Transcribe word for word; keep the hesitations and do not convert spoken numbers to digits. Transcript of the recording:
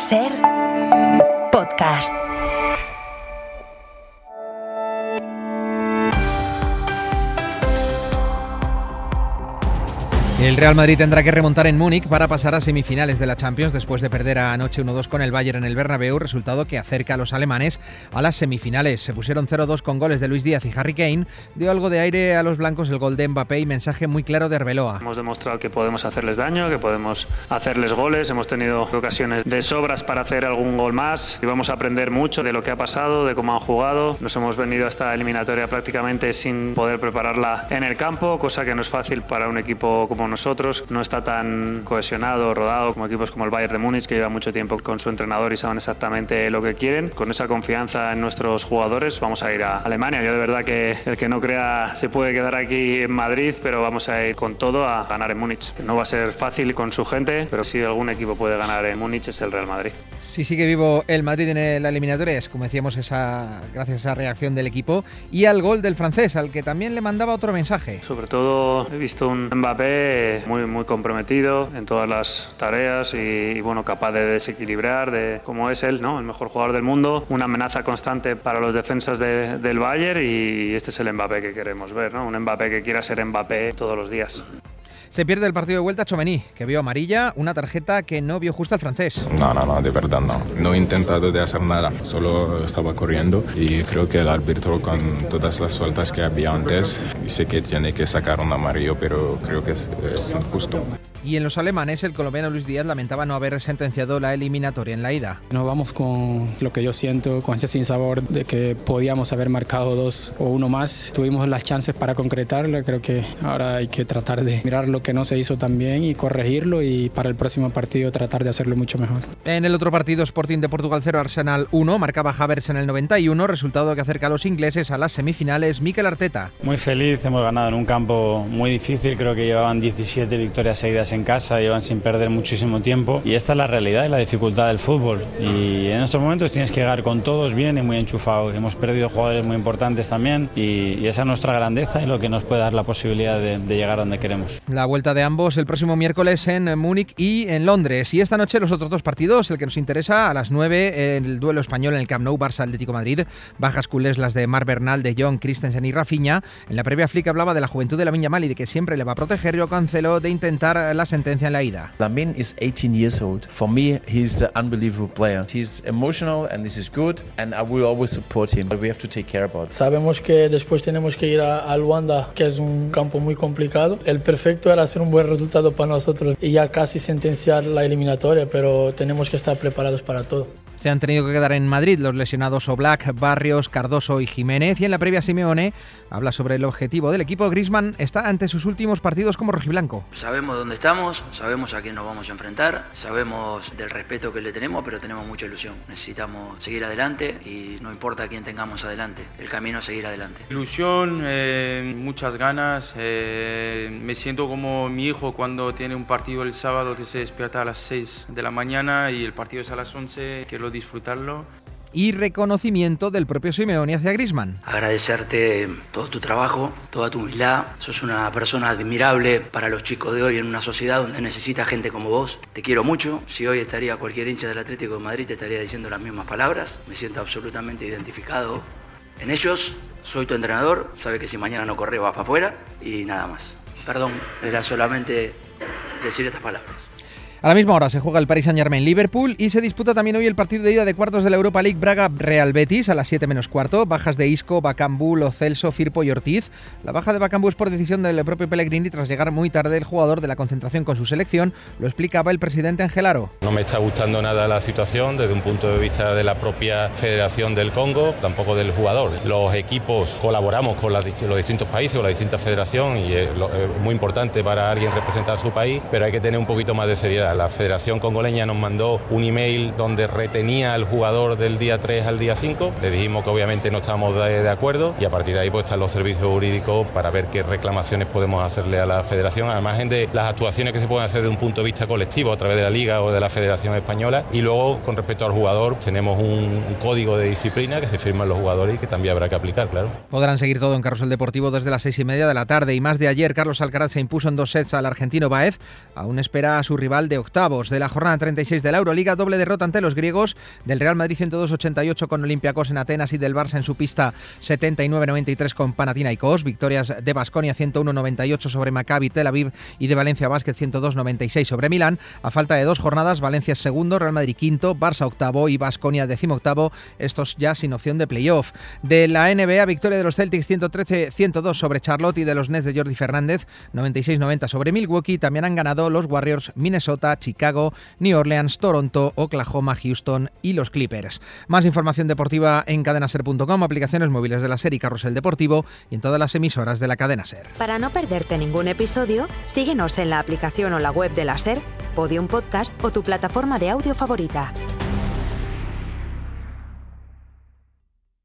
Ser podcast. El Real Madrid tendrá que remontar en Múnich para pasar a semifinales de la Champions después de perder anoche uno dos con el Bayern en el Bernabéu, resultado que acerca a los alemanes a las semifinales. Se pusieron cero dos con goles de Luis Díaz y Harry Kane. Dio algo de aire a los blancos el gol de Mbappé y mensaje muy claro de Arbeloa. Hemos demostrado que podemos hacerles daño, que podemos hacerles goles. Hemos tenido ocasiones de sobras para hacer algún gol más y vamos a aprender mucho de lo que ha pasado, de cómo han jugado. Nos hemos venido a esta eliminatoria prácticamente sin poder prepararla en el campo, cosa que no es fácil para un equipo como nosotros. No está tan cohesionado, rodado como equipos como el Bayern de Múnich, que lleva mucho tiempo con su entrenador y saben exactamente lo que quieren. Con esa confianza en nuestros jugadores vamos a ir a Alemania. Yo de verdad que el que no crea se puede quedar aquí en Madrid, pero vamos a ir con todo a ganar en Múnich. No va a ser fácil con su gente, pero si algún equipo puede ganar en Múnich es el Real Madrid. Sí, sigue vivo el Madrid en la eliminatoria, es como decíamos, esa, gracias a esa reacción del equipo y al gol del francés, al que también le mandaba otro mensaje. Sobre todo he visto un Mbappé muy, muy comprometido en todas las tareas y, y bueno, capaz de desequilibrar, de como es él, ¿no? El mejor jugador del mundo, una amenaza constante para los defensas de, del Bayern, y este es el Mbappé que queremos ver, ¿no? Un Mbappé que quiera ser Mbappé todos los días. Se pierde el partido de vuelta Tchouaméni, que vio amarilla, una tarjeta que no vio justa al francés. No, no, no, de verdad no. No he intentado de hacer nada, solo estaba corriendo y creo que el árbitro, con todas las faltas que había antes, dice que tiene que sacar un amarillo, pero creo que es, es injusto. Y en los alemanes, el colombiano Luis Díaz lamentaba no haber sentenciado la eliminatoria en la ida. Nos vamos con lo que yo siento, con ese sinsabor de que podíamos haber marcado dos o uno más. Tuvimos las chances para concretarlo, creo que ahora hay que tratar de mirar lo que no se hizo tan bien y corregirlo, y para el próximo partido tratar de hacerlo mucho mejor. En el otro partido, Sporting de Portugal cero, Arsenal uno, marcaba Havertz en el noventa y uno, resultado que acerca a los ingleses a las semifinales. Mikel Arteta. Muy feliz, hemos ganado en un campo muy difícil, creo que llevaban diecisiete victorias seguidas en casa, llevan sin perder muchísimo tiempo y esta es la realidad y la dificultad del fútbol, y en estos momentos tienes que llegar con todos bien y muy enchufados. Hemos perdido jugadores muy importantes también y, y esa es nuestra grandeza y lo que nos puede dar la posibilidad de, de llegar donde queremos. La vuelta de ambos el próximo miércoles en Múnich y en Londres, y esta noche los otros dos partidos, el que nos interesa a las nueve, el duelo español en el Camp Nou, Barça Atlético Madrid, bajas culés las de Marc Bernal, De Jong, Christensen y Rafinha. En la previa Flick hablaba de la juventud de Lamine Yamal y de que siempre le va a proteger. Yo Cancelo de intentar la sentencia en la ida. Lamine is eighteen years old. For me, he's an unbelievable player. He's emotional and this is good, and I will always support him. But we have to take care about it. Sabemos que después tenemos que ir a, a Luanda, que es un campo muy complicado. El perfecto era hacer un buen resultado para nosotros y ya casi sentenciar la eliminatoria, pero tenemos que estar preparados para todo. Se han tenido que quedar en Madrid los lesionados Oblak, Barrios, Cardoso y Jiménez, y en la previa Simeone habla sobre el objetivo del equipo. Griezmann está ante sus últimos partidos como rojiblanco. Sabemos dónde estamos, sabemos a quién nos vamos a enfrentar, sabemos del respeto que le tenemos, pero tenemos mucha ilusión. Necesitamos seguir adelante y no importa a quién tengamos adelante, el camino es seguir adelante. Ilusión, eh, muchas ganas, eh, me siento como mi hijo cuando tiene un partido el sábado que se despierta a las seis de la mañana y el partido es a las once, que lo disfrutarlo. Y reconocimiento del propio Simeone hacia Griezmann. Agradecerte todo tu trabajo, toda tu humildad. Sos una persona admirable para los chicos de hoy en una sociedad donde necesita gente como vos. Te quiero mucho. Si hoy estaría cualquier hincha del Atlético de Madrid te estaría diciendo las mismas palabras. Me siento absolutamente identificado en ellos. Soy tu entrenador. Sabe que si mañana no corre vas para afuera y nada más. Perdón, era solamente decir estas palabras. A la misma hora se juega el Paris Saint-Germain-Liverpool y se disputa también hoy el partido de ida de cuartos de la Europa League Braga-Real Betis a las siete menos cuarto. Bajas de Isco, Bakambu, Lo Celso, Firpo y Ortiz. La baja de Bakambu es por decisión del propio Pellegrini tras llegar muy tarde el jugador de la concentración con su selección. Lo explicaba el presidente Angelaro. No me está gustando nada la situación desde un punto de vista de la propia Federación del Congo, tampoco del jugador. Los equipos colaboramos con las, los distintos países, con las distintas federaciones y es, lo, es muy importante para alguien representar a su país, pero hay que tener un poquito más de seriedad. La Federación Congoleña nos mandó un email donde retenía al jugador del día tres al día cinco. Le dijimos que obviamente no estábamos de, de acuerdo y a partir de ahí pues están los servicios jurídicos para ver qué reclamaciones podemos hacerle a la Federación, al margen de las actuaciones que se pueden hacer de un punto de vista colectivo a través de la Liga o de la Federación Española. Y luego, con respecto al jugador, tenemos un, un código de disciplina que se firman los jugadores y que también habrá que aplicar, claro. Podrán seguir todo en Carrusel Deportivo desde las seis y media de la tarde. Y más de ayer, Carlos Alcaraz se impuso en dos sets al argentino Baez. Aún espera a su rival de octavos de la jornada treinta y seis de la Euroliga, doble derrota ante los griegos, del Real Madrid ciento dos a ochenta y ocho con Olympiacos en Atenas y del Barça en su pista setenta y nueve a noventa y tres con Panathinaikos, victorias de Baskonia ciento uno a noventa y ocho sobre Maccabi Tel Aviv y de Valencia Basket ciento dos a noventa y seis sobre Milán. A falta de dos jornadas, Valencia es segundo, Real Madrid quinto, Barça octavo y Baskonia decimoctavo, estos ya sin opción de playoff. De la N B A, victoria de los Celtics ciento trece a ciento dos sobre Charlotte y de los Nets de Jordi Fernández noventa y seis a noventa sobre Milwaukee. También han ganado los Warriors, Minnesota, Chicago, New Orleans, Toronto, Oklahoma, Houston y los Clippers. Más información deportiva en cadenaser punto com, aplicaciones móviles de la SER y Carrusel Deportivo y en todas las emisoras de la cadena SER. Para no perderte ningún episodio, síguenos en la aplicación o la web de la SER, Podium Podcast o tu plataforma de audio favorita.